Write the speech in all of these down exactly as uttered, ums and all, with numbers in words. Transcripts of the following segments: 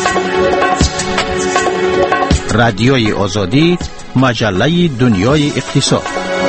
رادیوی آزادی، مجله دنیای اقتصاد.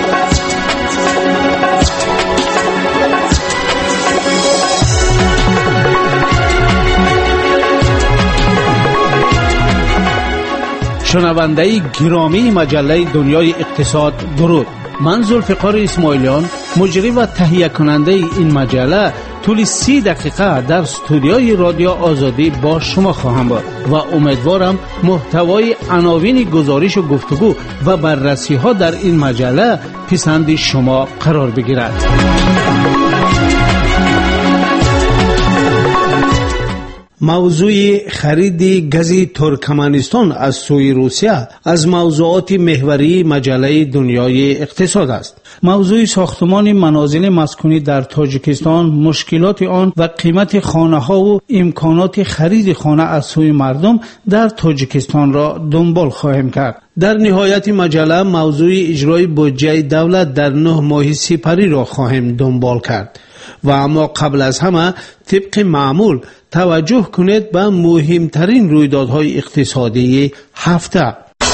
شنونده گرامی مجله دنیای اقتصاد، درود. من ذوالفقار اسماعیلیان، مجری و تهیه کننده این مجله، طول سی دقیقه در استودیوی رادیو آزادی با شما خواهم بود و امیدوارم محتوای عناوین گزارش و گفتگو و بررسی ها در این مجله پسند شما قرار بگیرد. موضوع خرید گاز ترکمنستان از سوی روسیه از موضوعات محوری مجله دنیای اقتصاد است. موضوع ساختمان منازل مسکونی در تاجیکستان، مشکلات آن و قیمت خانه ها و امکانات خرید خانه از سوی مردم در تاجیکستان را دنبال خواهیم کرد. در نهایت مجله موضوع اجرای بودجه دولت در نه ماه سپری را خواهیم دنبال کرد. و اما قبل از همه طبق معمول توجه کنید به مهمترین رویدادهای اقتصادی هفته.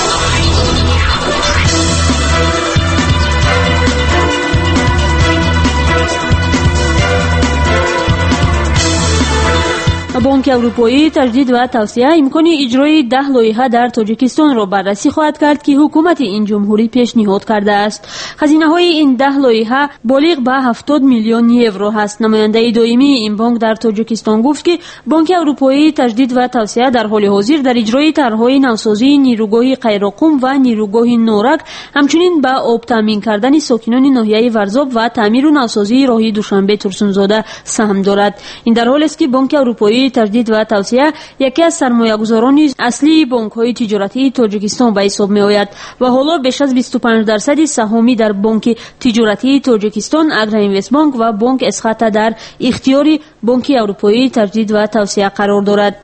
بانک اروپایی تجدید و توسعه امکان اجرای ده لایحه در تاجیکستان را بررسی خواهد کرد که حکومت این جمهوری پیشنهاد کرده است. هزینه های این ده لایحه بالغ به هفتاد میلیون یورو است. نماینده دائمی این بانک در تاجیکستان گفت که بانک اروپایی تجدید و توسعه در حال حاضر در اجرای طرح‌های نوسازی نیروگاه قیراقم و نیروگاه نورک، همچنین به آب تامین کردن ساکنان ناحیه ورزاب و تعمیر و نوسازی راه دوشنبه ترسونزاده سهم دارد. این در حالی است که بانک اروپایی تجدید و توسعه یکی از سرمایه‌گذاران اصلی بانک‌های تجارتی تاجیکستان به حساب می‌آید و حالا بیش از بیست و پنج درصد سهامی در بانک تجارتی تاجیکستان، اگرا اینوست بانک و بانک اسخاتا در اختیار بانک اروپایی تجدید و توسعه قرار دارد.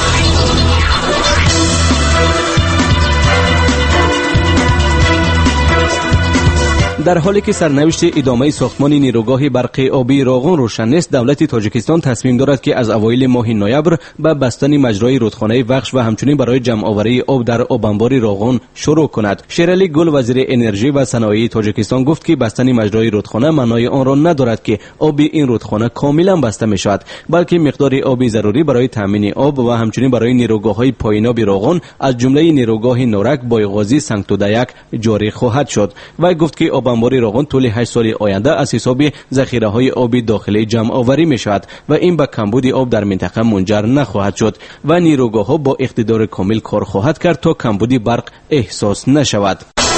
در حالی که سرنوشت ادامه ساختمان نیروگاه برق آبی راغون روشن نیست، دولت تاجیکستان تصمیم دارد که از اوایل ماه نوامبر به بستن مجرای رودخانه وخش و همچنین برای جمع آوری آب در آب انبار راغون شروع کند. شیرعلی گل، وزیر انرژی و صنایع تاجیکستان، گفت که بستن مجرای رودخانه معنای آن را ندارد که آب این رودخانه کاملا بسته می شود، بلکه مقدار آبی ضروری برای تامین آب و همچنین برای نیروگاه‌های پایین آب راغون از جمله نیروگاه نورک، بایغازی، سنگتودایک جاری خواهد شد. و گفت که آب انبار راغون طول هشت سال آینده از حساب ذخیره‌های آبی داخلی جمع آوری می‌شود و این به کمبود آب در منطقه منجر نخواهد شد و نیروگاه‌ها با اقتدار کامل کار خواهد کرد تا کمبود برق احساس نشود.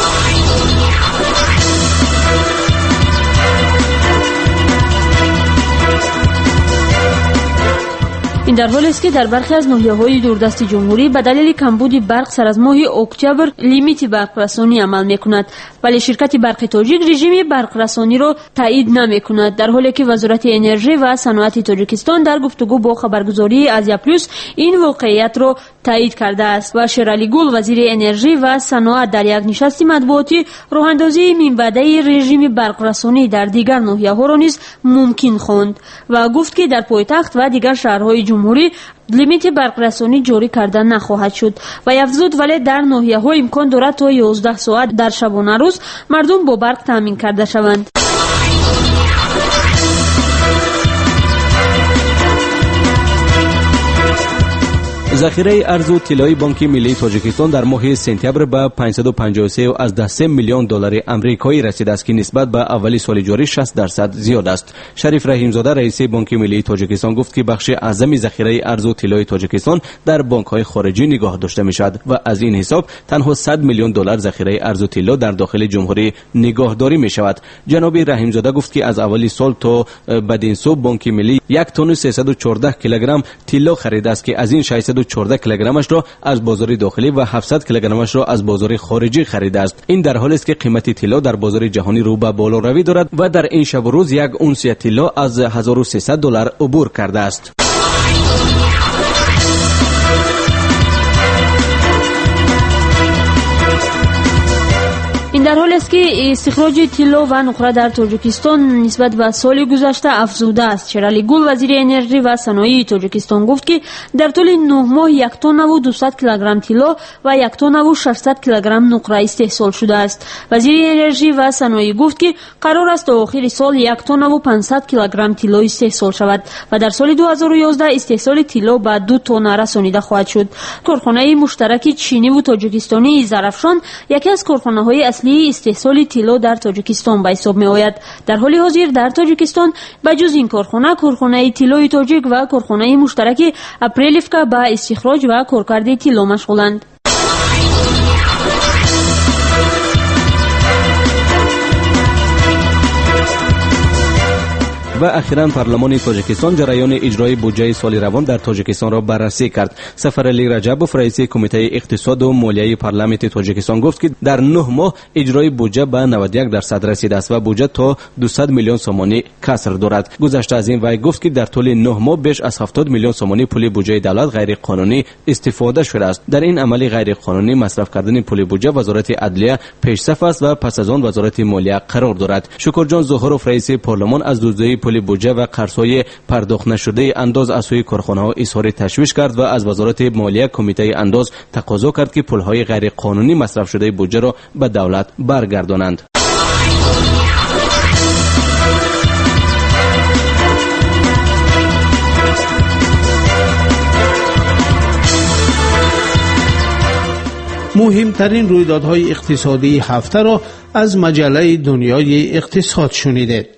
این در حالی است که در برخی از ناحیه‌های دوردست جمهوری به دلیل کمبود برق سر از ماه اکتبر لیمیت برق رسانی عمل می‌کند، ولی شرکت برق تاجیک رژیم برق رسانی را تایید نمی‌کند، در حالی که وزارت انرژی و صنعت تاجیکستان در گفتگو با خبرگزاری آزیا پلوس این واقعیت را تایید کرده است. و شیرعلی گل، وزیر انرژی و صنعت، در یک نشست مطبوعاتی راه‌اندازی منبعی رژیم برق رسانی در دیگر ناحیه‌ها را نیز ممکن خواند و گفت که در پایتخت و دیگر شهرهای جمهوری لیمیت برق رسانی جاری کردن نخواهد شد و افزود ولی در ناحیه‌ها امکان دارد تا یازده ساعت در شبانه روز مردم با برق تامین کرده شوند. ذخیره ارز و طلای بانک ملی تاجیکستان در ماه سپتامبر به پانصد و پنجاه و سه از سه میلیون دلار آمریکایی رسیده است که نسبت به اولی سال جاری شصت درصد زیاد است. شریف رحیمزاده، رئیس بانک ملی تاجیکستان، گفت که بخش اعظم ذخیره ارز و طلای تاجیکستان در بانک‌های خارجی نگاه داشته می‌شود و از این حساب تنها صد میلیون دلار ذخیره ارز و طلا در داخل جمهوری نگاهداری می‌شود. جناب رحیمزاده گفت که از اولی سال تا بدین سو بانک ملی یک تن و سیصد و چهارده کیلوگرم طلا خریده است که از این ششصد و چهارده کیلوگرمش را از بازار داخلی و هفتصد کیلوگرمش را از بازار خارجی خریده است. این در حالی است که قیمت طلا در بازار جهانی رو به بالا روی دارد و در این شب و روز یک اونسیه طلا از هزار و سیصد دلار عبور کرده است. این در در حالی است که استخراج طلا و نقره در تاجیکستان نسبت به سال گذشته افزوده است. شیرالی گل وزیر انرژی و صنایع تاجیکستان گفت که در طول نه ماه یک تن و دویست کیلوگرم طلا و یک تن و ششصد کیلوگرم نقره استحصال شده است. وزیر انرژی و صنایع گفت که قرار است تا آخر سال یک تن و پانصد کیلوگرم طلا استحصال شود و در سال دو هزار و یازده استحصال طلا به دو تن رسانیده خواهد شد. کارخانه مشترک چینی و تاجیکستانی زرافشان یکی از کارخانه‌های اصلی استحصال طلا در تاجیکستان به حساب می‌آید. در حال حاضر در تاجیکستان بجز این کارخانه، کارخانه طلای تاجیک و کارخانه مشترک اپریلیفکا به استخراج و کارکرد طلا مشغولند. و اخیراً پارلمان تاجیکستان جریان اجرای بودجه سال روان در تاجیکستان را بررسی کرد. سفرعلی رجبوف رئیس کمیته اقتصاد و مالیه پارلمان تاجیکستان گفت که در نه ماه اجرای بودجه به نود و یک درصد رسیده است و بودجه تا دویست میلیون سومانی کسر دارد. گذشته از این وی گفت که در طول نه ماه بیش از هفتاد میلیون سومانی پول بودجه دولت غیر قانونی استفاده شده است. در این عمل غیر قانونی مصرف کردن پول بودجه وزارت عدلیه پیش‌صف است و پس از آن وزارت مالیه قرار دارد. شکرجان ظهوروف رئیس پارلمان از دزدی پول بودجه و قرض‌های پرداخت نشده انداز از سوی کارخانه‌ها اظهار تشویش کرد و از وزارت مالیه کمیته انداز تقاضا کرد که پول‌های غیر قانونی مصرف شده بودجه را به دولت برگردانند. مهمترین رویدادهای اقتصادی هفته را از مجله دنیای اقتصاد شنیدید.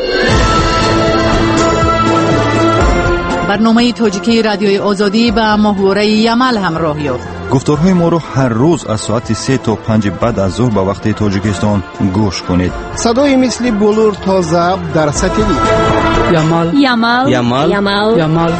برنامه تاجیکی رادیوی آزادی به محوره یمل همراه یافت. گفتارهای ما رو هر روز از ساعت سه تا پنج بعد از ظهر به وقت تاجیکستان گوش کنید. صدای مثل بلور تا ضبط در ساتلیت. یمل یمل یمل یمل یمل.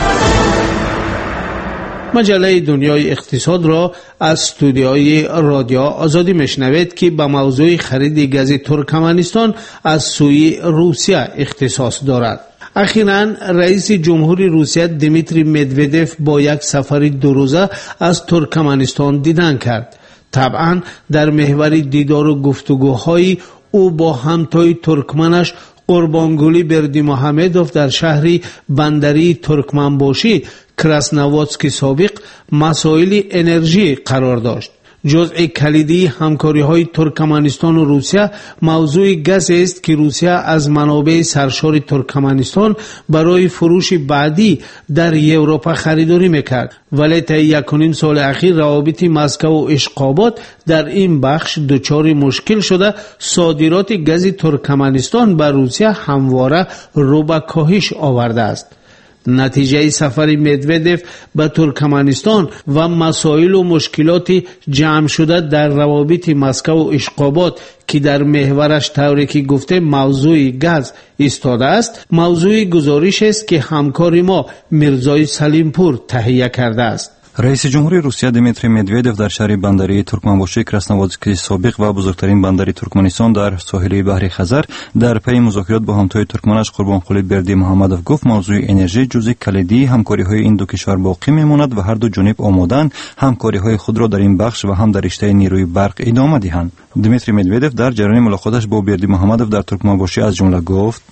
مجله دنیای اقتصاد را از استودیوی رادیو آزادی میشنوید که به موضوع خرید گاز ترکمنستان از سوی روسیه اختصاص دارد. اخیراً رئیس جمهوری روسیه دیمیتری مدودف با یک سفر دو روزه از ترکمنستان دیدن کرد. طبعاً در محور دیدار و گفتگوهای او با همتای ترکمنش قربانگولی بردیمحمدوف در شهری بندری ترکمنباشی کراسنوادسکی سابق مسائل انرژی قرار داشت. جزء کلیدی همکاری‌های ترکمنستان و روسیه موضوع گاز است که روسیه از منابع سرشار ترکمنستان برای فروش بعدی در اروپا خریداری میکرد، ولی تا یک و نیم سال اخیر روابط مسکو و اشقابات در این بخش دچار مشکل شده. صادرات گاز ترکمنستان به روسیه همواره رو به کاهش آورده است. نتیجه سفر مدودف به ترکمنستان و مسائل و مشکلات جمع شده در روابط مسکو و اشقابات که در محورش طوری که گفته موضوع گاز ایستاده است، موضوع گزارش است که همکار ما میرزای سلیمپور تهیه کرده است. رئیس جمهوری روسیه دیمیتری مدودف در شهر بندری ترکمنباشی کراسنوادسکی سابق و بزرگترین بندری ترکمنستان در ساحل بحر خزر در پی مذاکرات با همتای ترکمنش قربانقلی بردیمحمدوف گفت موضوع انرژی جزء کلیدی همکاری‌های این دو کشور باقی میماند و هر دو جانب آماده‌اند همکاری‌های خود را در این بخش و هم در رشته نیروی برق ادامه دهند. دیمیتری مدودف در جریان ملاقاتش با بردیمحمدوف در ترکمنباشی از جمله گفت: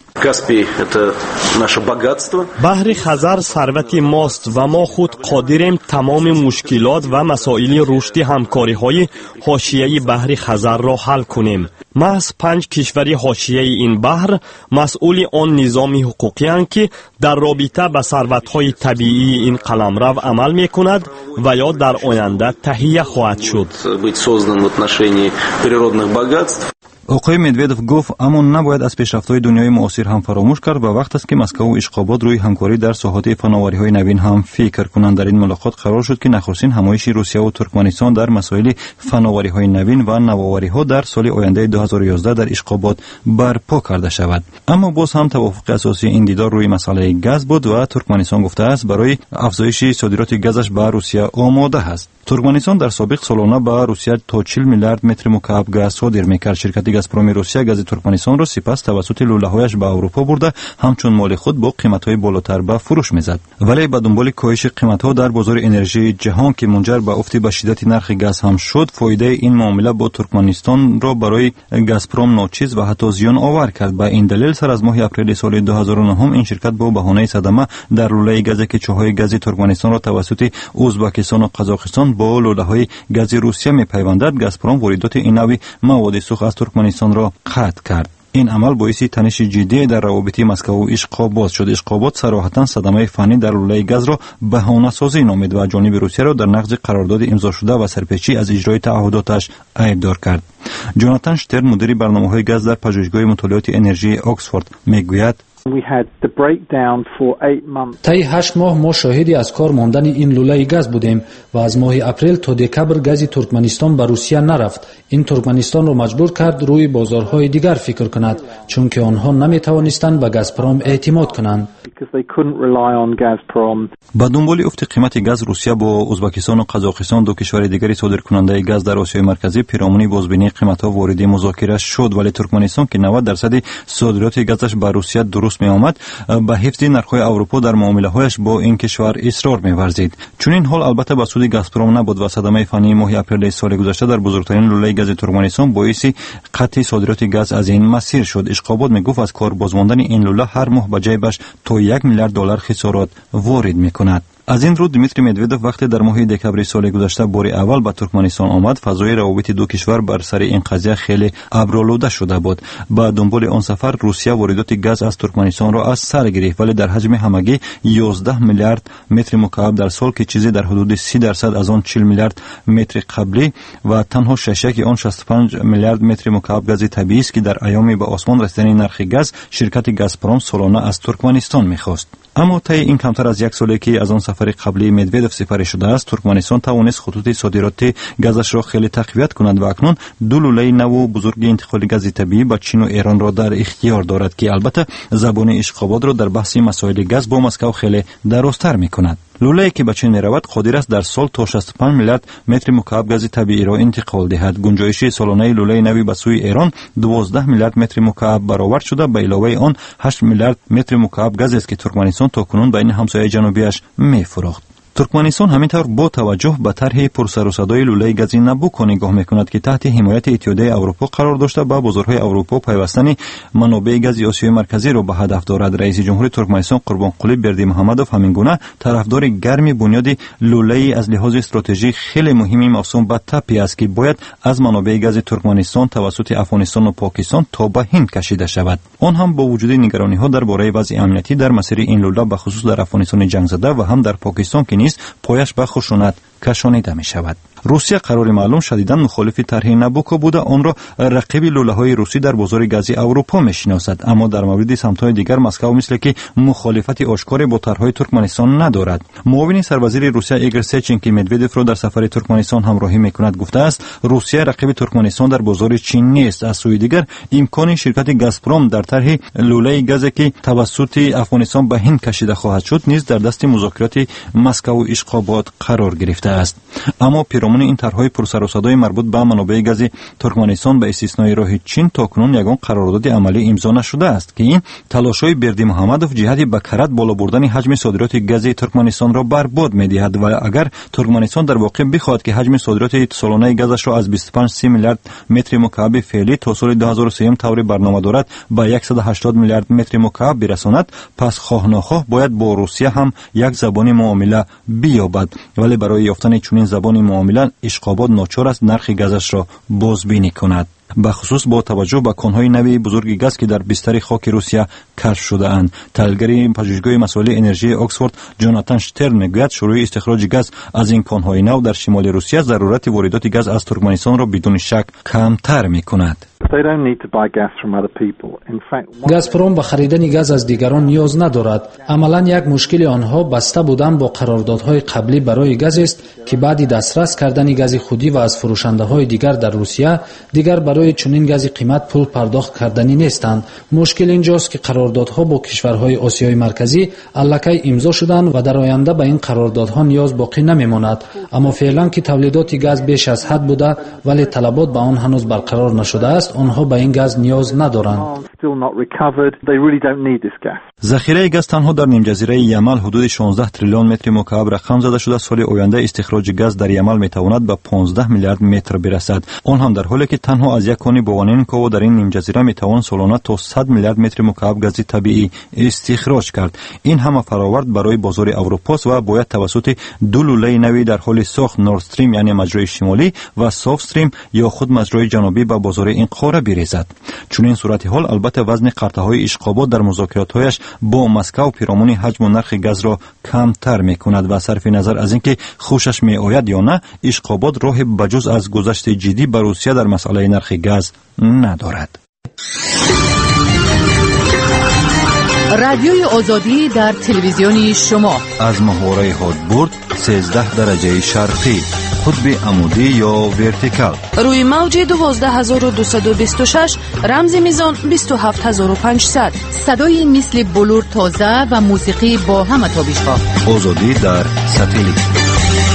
بحر خزر ثروت ماست و ما خود قادریم تمام مشکلات و مسائل رشد همکاری‌های حاشیه‌ای بحر خزر را حل کنیم. محض پنج کشور حاشیه این بحر مسئول آن نظام حقوقی اند که در رابطه با ثروت‌های طبیعی این قلمرو عمل می‌کند و یا در آینده تهیه خواهد شد. آقای مدودف گفت اما نباید از پیشرفت‌های دنیای معاصر هم فراموش کرد و وقت است که مسکو و اشقابات روی همکاری در ساحات فناوری‌های نوین هم فکر کنند. در این ملاقات قرار شد که نخستین همایش روسیه و ترکمنستان در مسائل فناوری‌های نوین و نوآوری‌ها در سال آینده دو هزار و یازده در اشقابات برپا کرده شود. اما باز هم توافق اساسی این دیدار روی مسئله گاز بود و ترکمنستان گفته است برای افزایش صادرات گازش به روسیه آماده است. ترکمنستان در سابق سالانه به روسیه تا چهل میلیارد متر مکعب گاز صادر می‌کرد. شرکت گازپروم روسیه گاز ترکمنستان را سپس توسط لوله‌هایش به اروپا برده همچون مال خود با قیمت‌های بالاتر به فروش می‌زد. ولی به دنبال کاهش قیمت‌ها در بازار انرژی جهان که منجر به افت به شدت نرخ گاز هم شد، فایده این معامله با ترکمنستان را برای گازپروم ناچیز و حتی زیان آور کرد. به این دلیل سر از ماه اپریل سال دو هزار و نه این شرکت با بهانه صدمه در لوله گازی که چاهای گاز ترکمنستان را توسط ازبکستان و قزاقستان با لوله‌های گاز روسیه می‌پیوندد، گازپروم واردات این نوع مواد سوخت از ترکمنستان را قطع کرد. این عمل باعث تنش جدی در روابط مسکو و اشقاباد شد. اشقاباد صراحتاً صدمه فنی در لوله گاز را بهانه سازی نامید و جانب روسیه را در نقض قرارداد امضا شده و سرپیچی از اجرای تعهداتش ایبدار کرد. جوناتان شترن مدیر برنامه‌های گاز در پژوهشگاه مطالعات انرژی اکسفورد میگوید طی هشت ماه ما شاهدی از کار ماندن این لوله گاز بودیم و از ماه اپریل تا دکبر گاز ترکمنستان به روسیه نرفت. این ترکمنستان را مجبور کرد روی بازارهای دیگر فکر کند چون که آنها نمی توانستند به گازپروم اعتماد کنند. با دنبال افت قیمت گاز، روسیه با ازبکستان و قزاقستان دو کشور دیگری صادرکننده گاز در آسیای مرکزی پیرامون بازبینی قیمت‌ها وارد مذاکره شد، ولی ترکمنستان که نود درصد صادرات گازش به روسیه درست می آمد به حفظ نرخ‌های اروپا در معامله‌هایش با این کشور اصرار می‌ورزید. چون این حال البته به سود گازپروم نبود و صدمه فنی ماه اپریل سال گذشته در بزرگترین لوله گاز ترکمنستان باعث قطع صادرات گاز از این مسیر شد. اشقاباد میگفت از کار بازماندن این لوله هر ماه به جیبش تا یک میلیارد دلار خسارات وارد می‌کند. از این رو دمیتری مدودوف وقتی در ماه دکبر سال گذشته بار اول به ترکمنستان آمد، فضای روابط دو کشور بر سر این قضیه خیلی ابرآلوده شده بود. با دنبال آن سفر روسیه واردات گاز از ترکمنستان را از سر گرفت، ولی در حجم همگی یازده میلیارد متر مکعب در سال که چیزی در حدود سی درصد از آن چهل میلیارد متر قبلی و تنها شش آن شصت و پنج میلیارد متر مکعب گاز طبیعی است که در ایام به آسمان رسیدن نرخ گاز شرکت گازپروم سالانه از ترکمنستان می‌خواست. اما طی این کمتر از یک سالی که از آن سفر قبلی مدودوف سپری شده است، ترکمنستان توانست خطوط صادرات گازش را خیلی تقویت کند و اکنون دو لوله نو بزرگ انتقال گاز طبیعی با چین و ایران را در اختیار دارد که البته زبان اشقاباد را در بحث مسائل گاز با مسکو خیلی درازتر می‌کند. لوله‌ای که به چین می‌رود قادر است در سال تا شصت و پنج میلیارد متر مکعب گاز طبیعی را انتقال دهد. گنجایش سالانه لوله نوی به سوی ایران دوازده میلیارد متر مکعب برآورد شده، به علاوه آن هشت میلیارد متر مکعب گاز است که ترکمنستان تاکنون بین همسایه جنوبیش می‌فروخت. ترکمنستان همینطور با توجه به طرح پرسر و صدای لوله گازی نبوکو نگاه میکند که تحت حمایت اتحادیه اروپا قرار داشته با بازارهای اروپا پیوستن منابع گاز آسیای مرکزی را به هدف دارد. رئیس جمهور ترکمنستان قربانقلی بردیمحمدوف همین گونه طرفدار گرم بنیاد لوله از لحاظ استراتژی خیلی مهمی موسوم به تپی است که باید از منابع گاز ترکمنستان توسط افغانستان و پاکستان تا به هند کشیده شود. آن هم با وجود نگرانی‌ها درباره وضع امنیتی در مسیر این لوله به خصوص در افغانستان جنگ زده و هم در پاکستان که نیز پایش به خشونت کشانیده می شود. روسیه قرار معلوم شدیداً مخالف طرح نبوکو بوده، آن را رقیب لوله‌های روسی در بازار گازی اروپا می‌شناسد. اما در مورد سمت‌های دیگر مسکو مثل که مخالفت آشکاری با طرح‌های ترکمنستان ندارد. معاون سروزیر روسیه ایگور سچین که مدودوف را در سفر ترکمنستان همراهی می‌کند گفته است روسیه رقیب ترکمنستان در بازار چین نیست. از سوی دیگر امکان شرکت گازپروم در طرح لوله گازی که توسط افغانستان به هند کشیده خواهد شد نیز در دست مذاکرات مسکو و اشقاباد قرار گرفته است. اما پیرامون این طرح‌های پرسر و صدای مربوط به منابع گاز ترکمنستان به استثنای راه چین تاکنون یگان قرارداد عملی امضا نشده است که این تلاش‌های بردیمحمدوف جهت به کرد بالا بردن حجم صادرات گاز ترکمنستان را برباد می‌دهد و اگر ترکمنستان در واقع بخواهد که حجم صادرات سالانه گازش را از بیست و پنج میلیارد متر مکعب فعلی تا سال دو هزار و سه طور برنامه دارد به صد و هشتاد میلیارد متر مکعب برساند، پس خواه ناخواه باید با روسیه هم یک زبان معامله بیابد. ولی برای یافتن چنین زبان معامله اشقاباد ناچار است نرخ گازش را بازبینی کند، به خصوص با توجه به کانهای نوی بزرگ گاز که در بستر خاک روسیه کشف شده اند. تحلیلگر پژوهشگاه مسائل انرژی اکسفورد جوناتان شترن میگوید شروع استخراج گاز از این کانهای نو در شمال روسیه ضرورت واردات گاز از ترکمنستان را بدون شک کمتر میکند. گازپروم به خریدن گاز از دیگران نیاز ندارد. عملاً یک مشکل آنها بسته بودن با قراردادهای قبلی برای گاز است که بعد دسترس کردن گاز خودی و از فروشنده‌های دیگر در روسیه دیگر برای چنین گاز قیمت پول پرداخت کردنی نیستند. مشکل اینجاست که قراردادها با کشورهای آسیای مرکزی الکی امضا شدند و در آینده به این قراردادها نیاز باقی نمیماند. اما فعلا که تولیدات گاز بیش از حد بوده ولی طلبات به آن هنوز برقرار نشده است، است آنها به این گاز نیاز ندارند. ذخیره گاز تنها در نیم جزیره یمن حدود شانزده تریلیون متر مکعب رقم زده شده. سال آینده استخراج گاز در یمن میتواند به پانزده میلیارد متر برسد. آن هم در حالی که تنها از یک کانی بوانینکو در این نیم جزیره میتوان سالانه تا صد میلیارد متر مکعب گاز طبیعی استخراج کرد. این همه فراورد برای بازار اروپا و باید توسط دو لوله نوی در حال ساخت نورد استریم یعنی مجرای شمالی و ساوت استریم یا خود مجرای جنوبی به بازار این قاره بریزد. چون این صورت حال البته وزن قرطه‌های اشغابات در مذاکرات‌هایش با مسکو پیرامون حجم و نرخ گاز را کمتر می‌کند و صرف نظر از اینکه خوشش می‌آید یا نه اشغابات راه بجز از گذشت جدی بر روسیه در مسئله نرخ گاز ندارد. رادیوی آزادی در تلویزیون شما از محوره هادبورد سیزده درجه شرقی، قطب عمودی یا ورتیکال، روی موج دوازده هزار و دویست و بیست و شش، رمز میزان بیست و هفت هزار و پانصد. صدای مثل بلور تازه و موسیقی با همه تابش‌ها. آزادی در ساتلیت.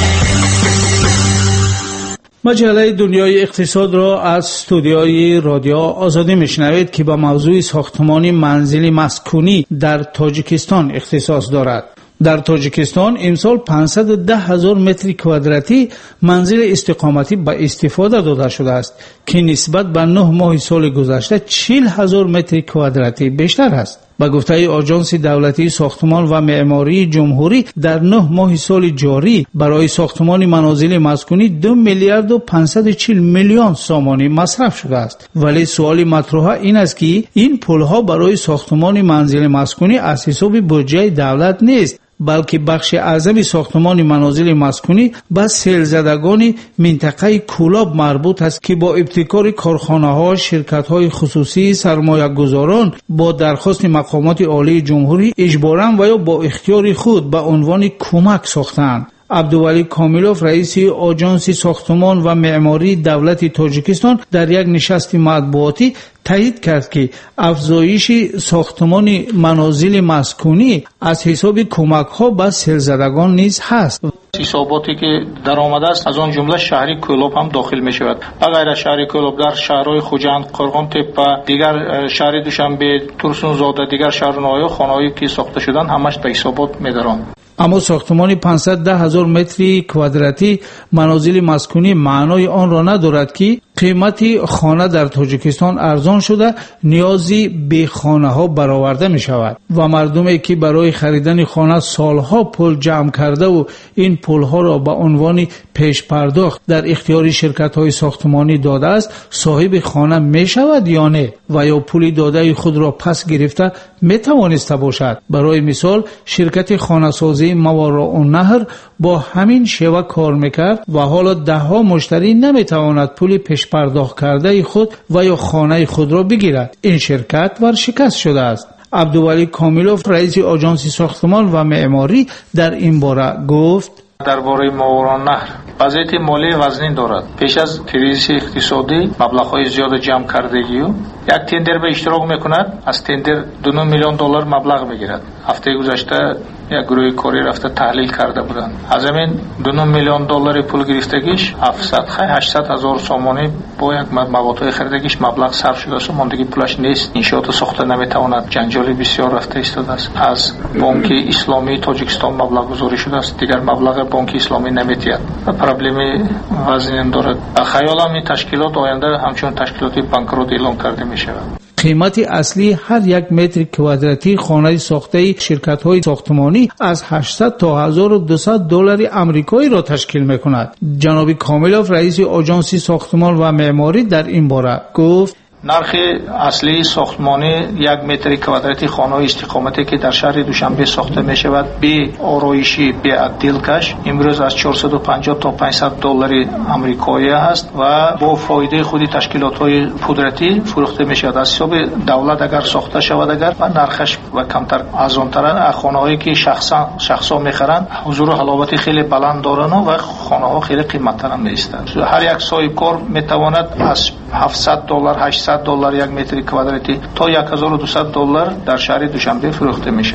مجله دنیای اقتصاد را از استودیوی رادیو آزادی میشنوید که با موضوع ساختمان منزل مسکونی در تاجیکستان اختصاص دارد. در تاجیکستان امسال پانصد و ده هزار متر کوادراتی منزل استقامتی به استفاده داده شده است که نسبت به نه ماه سال گذشته چهل هزار متر کوادراتی بیشتر است. با گفته آژانس دولتی ساختمان و معماری جمهوری در نه ماه سال جاری برای ساختمان منازل مسکونی دو میلیارد و پانصد و چهل میلیون سومانی مصرف شده است. ولی سوال مطرح این است که این پولها برای ساختمان منزل مسکونی از حساب بودجه دولت نیست، بلکه بخش اعظم ساختمان منازل مسکونی به سیلزدگان منطقه کولاب مربوط است که با ابتکار کارخانه‌ها، شرکت‌های خصوصی، سرمایه‌گذاران با درخواست مقامات عالی جمهوری اجباراً و یا با اختیار خود به عنوان کمک ساختند. عبدولی کامیلوف رئیس آژانس ساختمان و معماری دولت تاجیکستان در یک نشست مطبوعاتی تایید کرد که افزایش ساختمان منازل مسکونی از حساب کمک‌ها به سیلزدگان نیز هست. حساباتی که در آمده است از آن جمله شهری کولاب هم داخل می شود. اگر از شهری کولاب در شهرهای خوجند، قرغان تپه، دیگر شهر دوشنبه، ترسون زاده، دیگر شهرهای خانه‌ای که ساخته شدن همش به حسابات می درند. اما ساختمان پانصد و ده هزار متر کوادراتی منازل مسکونی معنای آن را ندارد که قیمت خانه در تاجیکستان ارزان شده نیازی به خانه ها برآورده می شود و مردمی که برای خریدن خانه سالها پول جمع کرده و این پول ها را به عنوان پیش پرداخت در اختیار شرکت های ساختمانی داده است صاحب خانه می شود یا نه و یا پول داده خود را پس گرفته می توانسته باشد. برای مثال شرکت خانه سازی مواراءالنهر با همین شیوه کار میکرد و حالا ده ها مشتری نمی تواند پول پیش پرداخت کرده خود و یا خانه خود را بگیرد. این شرکت ورشکست شده است. عبدولی کامیلوف رئیس آژانس ساختمان و معماری در این باره گفت: درباره مواراءالنهر وضعیت مالی وزنین دارد. پیش از کریزیس اقتصادی مبلغ‌های زیاد جمع کردگی و یک تندر به اشتراک میکند، از تندر دو میلیون دلار مبلغ میگیرد. هفته گذشته یک گروه کاری رفته تحلیل کرده بودند. از همین دو میلیون دلار پول گرفتگیش هفتصد هشتصد هزار سومانی با یک مواد خریدگیش مبلغ صرف شده است. ماندگی پولش نیست. انشاءات ساخته نمیتواند. جنجالی بسیار رفته ایستاده است. از بانک اسلامی تاجیکستان مبلغ گذاری شده است. دیگر مبلغ بانک اسلامی نمیتید. پروبلم وزنین دارد. خیالم این تشکیلات آینده همچون تشکیلاتی بانکروت اعلام کرده می شود. قیمت اصلی هر یک متر کوادراتی خانه ساخته شرکت‌های ساختمانی از هشتصد تا هزار و دویست دلار آمریکایی را تشکیل می‌کند. جناب کامیلوف رئیس آژانس ساختمان و معماری در این باره گفت: نرخ اصلی ساختمانی یک متر کوادراتی خانه استقامتی که در شهر دوشنبه ساخته می شود به آرایشی به دلکش امروز از چهارصد و پنجاه تا پانصد دلار آمریکایی است و با فایده خودی تشکیلات های قدرتی فروخته می شود. از حساب دولت اگر ساخته شود اگر و نرخش و کمتر از آن طرف خانه هایی که شخصا شخصا می خرند حضور و حلاوت خیلی بلند دارند و خانه ها خیلی قیمت تر هم نیستند. هر یک صاحب کار می تواند از هفتصد دلار هشتصد دلار یک متر کوادراتی تا یک هزار و دویست دلار در شهر دوشنبه فروخته می شود.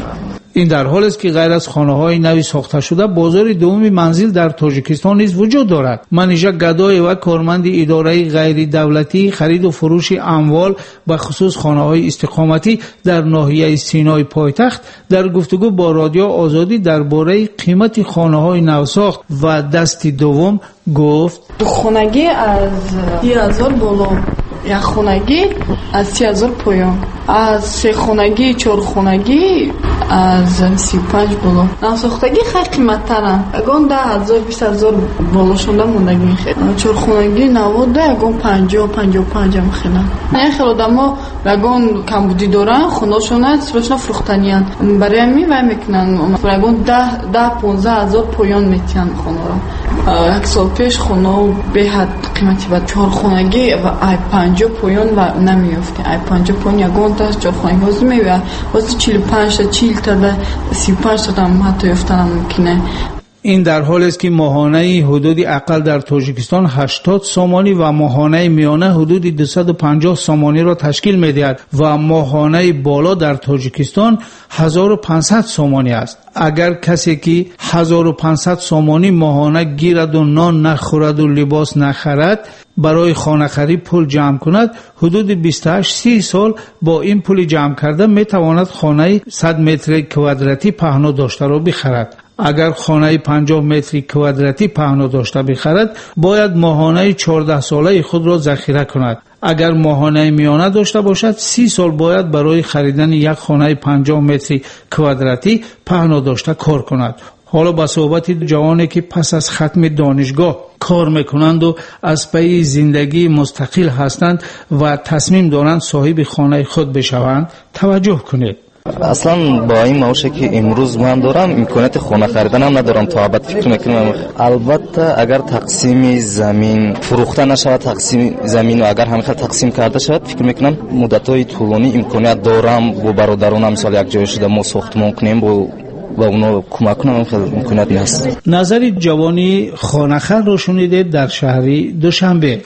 این در حالی است که غیر از خانه‌های نوی ساخته شده بازار دوم منزل در تاجیکستان نیز وجود دارد. منیژه گدای و کارمند اداره غیر دولتی خرید و فروش اموال به خصوص خانه‌های استقامتی در ناحیه سینای پایتخت در گفتگو با رادیو آزادی درباره قیمت خانه‌های نوساخت و دست دوم گفت: خانگی از سی هزار بالا، یک خانگی از سی هزار پایان، از سه خانگی چهار خانگی از سی و پنج بالا. نوساختگی خیلی قیمت ترن، اگون ده هزار بیست هزار بالا شونده موندگی خیلی. چهار خانگی نود اگون پنجاه پنجاه و پنج هم خیلی. نه خیلی آدما اگون کمبودی دارن خونه‌شون سرشون فروختنیان برای می و میکنن. اگون ده ده پانزده هزار پایان میتونن خونه را. یک سال پیش خونه به حد قیمتی بود. چهار خانگی و ای پنجاه پایان و نمیافته. ای پنجاه پایان یگان تا چهار خانگی واسه میوه. واسه چهل و پنج تا چهل تا سی و پنج تا هم حتی یافتن ممکنه. این در حالی است که ماهانه حدود اقل در تاجیکستان هشتاد سامانی و ماهانه میانه حدود دویست و پنجاه سامانی را تشکیل می‌دهد و ماهانه بالا در تاجیکستان هزار و پانصد سامانی است. اگر کسی که هزار و پانصد سامانی ماهانه گیرد و نان نخورد و لباس نخرد برای خانه خرید پول جمع کند، حدود بیست و هشت سی سال با این پول جمع کرده میتواند خانه صد متر کوادراتی پهنا داشته را بخرد. اگر خانه پنجاه متر کوادراتی پهنا داشته بخرد باید ماهانه چهارده ساله خود را ذخیره کند. اگر ماهانه میانه داشته باشد سی سال باید برای خریدن یک خانه پنجاه متر کوادراتی پهنا داشته کار کند. حالا با صحبت جوانی که پس از ختم دانشگاه کار میکنند و از پی زندگی مستقل هستند و تصمیم دارند صاحب خانه خود بشوند توجه کنید. اصلا با این موشه که امروز من دارم امکانات خانه خریدن هم ندارم. تا ابد فکر میکنم البته اگر تقسیم زمین فروخته نشود، تقسیم زمین و اگر همین تقسیم کرده شود فکر میکنم مدت‌های طولانی امکانات دارم با برادرانم مثلا یک جای شده ما ساختمان کنیم با و اونا کمک کنم. خیلی امکانات نیست. نظر جوانی خانه‌خر را شنیده در شهر دوشنبه.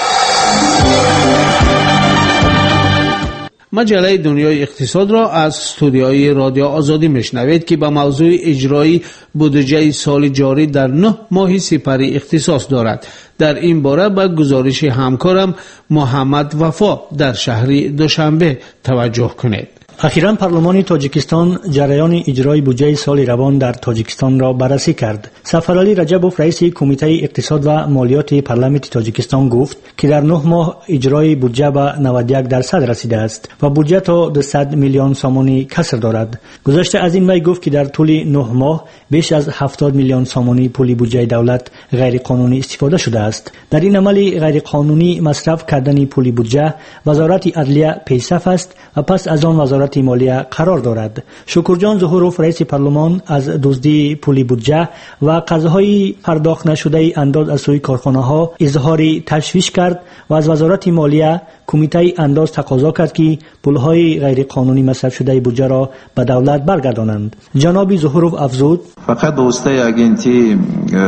مجله دنیای اقتصاد را از استودیوی رادیو آزادی میشنوید که به موضوع اجرای بودجه سال جاری در نه ماه سپری اختصاص دارد. در این باره به گزارش همکارم محمد وفا در شهر دوشنبه توجه کنید. اخیراً پارلمان تاجیکستان جریان اجرای بودجه سال روان در تاجیکستان را بررسی کرد. سفرعلی رجبوف رئیس کمیته اقتصاد و مالیات پارلمان تاجیکستان گفت که در نه ماه اجرای بودجه به نود و یک درصد رسیده است و بودجه تا دویست میلیون سامانی کسر دارد. گذشته از این وی گفت که در طول نه ماه بیش از هفتاد میلیون سامانی پول بودجه دولت غیر قانونی استفاده شده است. در این عمل غیر قانونی مصرف کردن پول بودجه وزارت عدلیه پیشرفت است و پس از آن وزارت مالیه قرار دارد. شکرجان ظهوروف رئیس پارلمان از دزدی پول بودجه و قرضهای پرداخت نشده انداز از سوی کارخانه‌ها اظهار تشویش کرد و از وزارت مالیه کمیته انداز تقاضا کرد که پولهای غیر قانونی مصرف شده بودجه را به دولت برگردانند. جناب ظهوروف افزود: فقط به واسطه اگنتی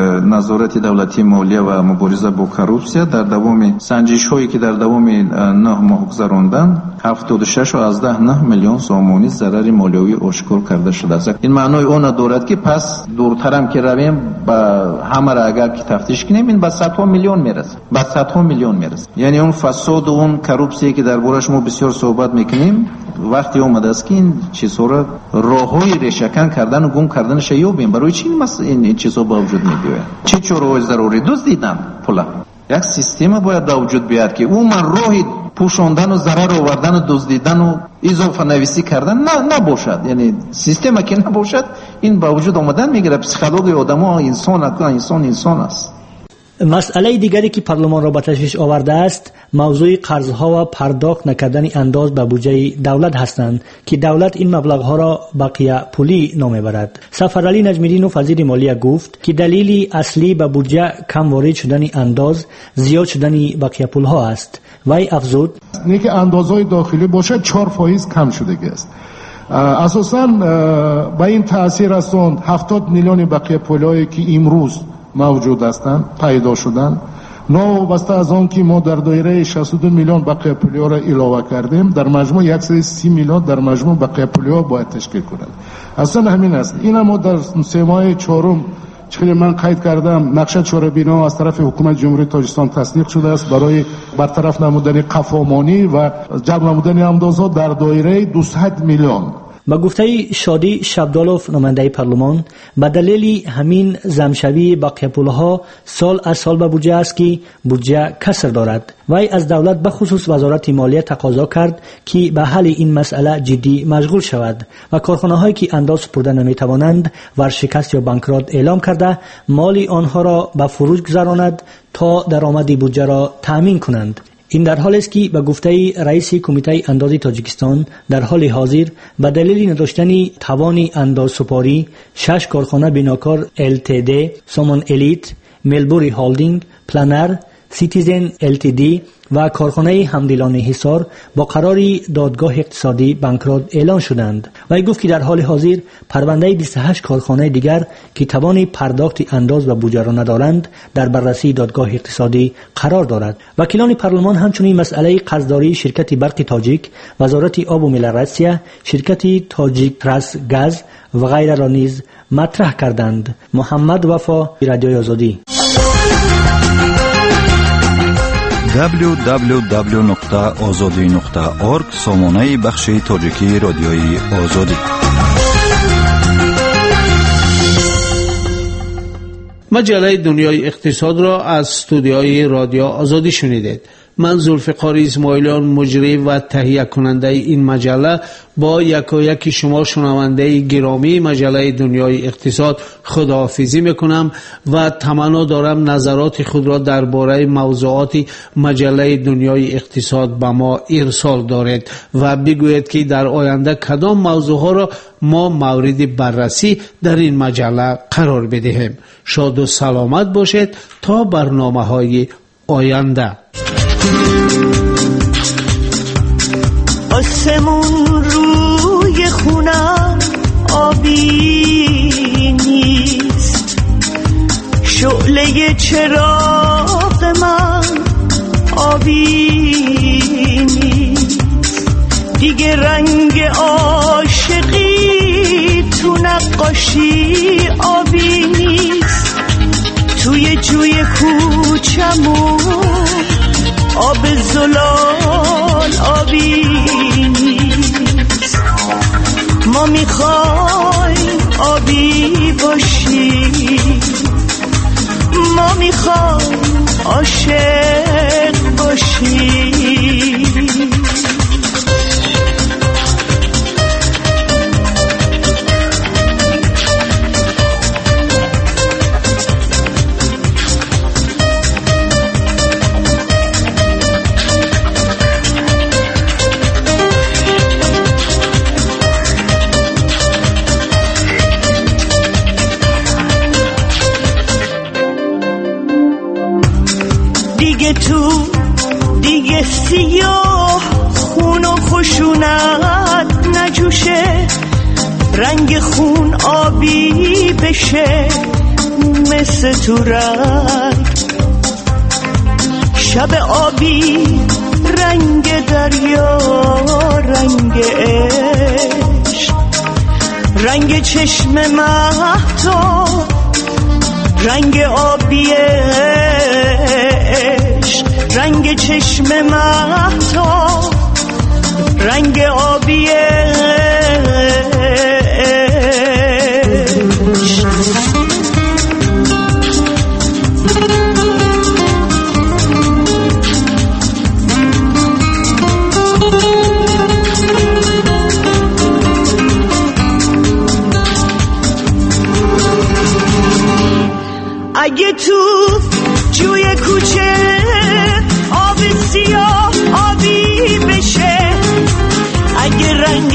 نظارت دولتی مالیه و مبارزه با کروپسیا در دوام سنجش هایی که در دوام نه ماه گذراندن هفتاد و شش و از ده نه میلیون سامانی ضرر مالیوی آشکار کرده شده است. این معنای اون دارد که پس دورتر هم که رویم با همه را اگر که تفتیش کنیم این به صدها میلیون میرسه، به صدها میلیون میرسه. یعنی اون فساد و اون کروپسی که در بارش ما بسیار صحبت میکنیم وقتی اومده است که این چیزها را راههای ریشه‌کن کردن و گم کردنش یابیم. برای چی این این چیزها با وجود میاد؟ چه چاره ضروری دزدیدن پولا؟ یک سیستم باید به وجود بیاد که اون من راهی پوشاندن و ضرر آوردن و دزدیدن و اضافه نویسی کردن نه نباشد. یعنی سیستم که نباشد این با وجود آمدن میگیره. پسیکولوژی آدم‌ها انسان انسان انسان است. مسئله دیگری که پارلمان را به تشویش آورده است موضوع قرضها و پرداخت نکردن انداز به بودجه دولت هستند که دولت این مبلغها را بقیه پولی نام برد. سفرعلی نجمیدینوف وزیر مالیه گفت که دلیل اصلی به بودجه کم وارد شدن انداز زیاد شدن بقیه پولها است. وی افزود: نه که اندازهای داخلی باشه چهار فایز کم شده است. اساساً با این تاثیر هستند هفتاد میلیون بقیه پولایی که امروز موجود هستند پیدا شدن نوابسته از آن که ما در دایره شصت و دو میلیون بقیه پولیا را علاوه کردیم، در مجموع صد و سی میلیون در مجموع بقیه پولیا باید تشکیل کند. اصلا همین است. این ما در سه ماه چهارم چون من قید کردم نقشه چهاربینا از طرف حکومت جمهوری تاجیکستان تصدیق شده است برای برطرف نمودن قفامانی و جلب نمودن اندازها در دایره دویست میلیون. با گفته شادی شبدالوف نماینده پارلمان، به دلیل همین زمشوی بقیه پولها سال از سال به بودجه است که بودجه کسر دارد. وی از دولت به خصوص وزارت مالیه تقاضا کرد که به حل این مسئله جدی مشغول شود و کارخانه‌هایی که انداز سپرده نمی‌توانند ورشکست یا بانکرات اعلام کرده مالی آنها را به فروش گذراند تا درآمد بودجه را تأمین کنند. این در حالی است که به گفته رئیس کمیته انداز تاجیکستان در حال حاضر به دلیل نداشتن توان اندازسپاری شش کارخانه بیناکار ال تی دی، سامان الیت، ملبوری هالدینگ، پلانر، سیتیزن ال تی دی و کارخانه همدلان حصار با قرار دادگاه اقتصادی بانکرات اعلان شدند. و گفت که در حال حاضر پرونده بیست و هشت کارخانه دیگر که توان پرداخت انداز و بودجه را ندارند در بررسی دادگاه اقتصادی قرار دارد. وکیلان پارلمان همچنین مسئله قرضداری شرکت برق تاجیک، وزارت آب و ملارسیا، شرکت تاجیک تراس گاز و غیره را نیز مطرح کردند. محمد وفا، رادیوی آزادی. دبلیو دبلیو دبلیو نقطه آزادی نقطه اورگ سامانه بخش تاجیکی رادیوی آزادی. مجله دنیای اقتصاد را از استودیوی رادیو آزادی شنیدید. من ذوالفقار اسماعیلیان مجری و تهیه کننده این مجله با یکایک شما شنونده گرامی مجله دنیای اقتصاد خداحافظی میکنم و تمنا دارم نظرات خود را درباره موضوعات مجله دنیای اقتصاد به ما ارسال دارید و بگویید که در آینده کدام موضوعها را ما مورد بررسی در این مجله قرار بدهیم. شاد و سلامت باشید تا برنامه‌های آینده. آسمون روی خونم آبی نیست، شعله چراغ من آبی نیست، دیگه رنگ عاشقی تو نقاشی آبی نیست، توی جوی کوچمون آب زلال آبی نیست. ما میخوایم آبی باشیم، ما میخوایم عاشق باشیم. دیگه تو دیگه سیاه خون و خشونت نجوشه، رنگ خون آبی بشه مثل تو رنگ، شب آبی رنگ دریا، رنگ عشق، رنگ چشم مهتاب، رنگ آبی عشق، رنگ چشم مهتاب، رنگ آبی عشق. اگه تو جوی کوچه آب سیاه آبی بشه، اگه رنگ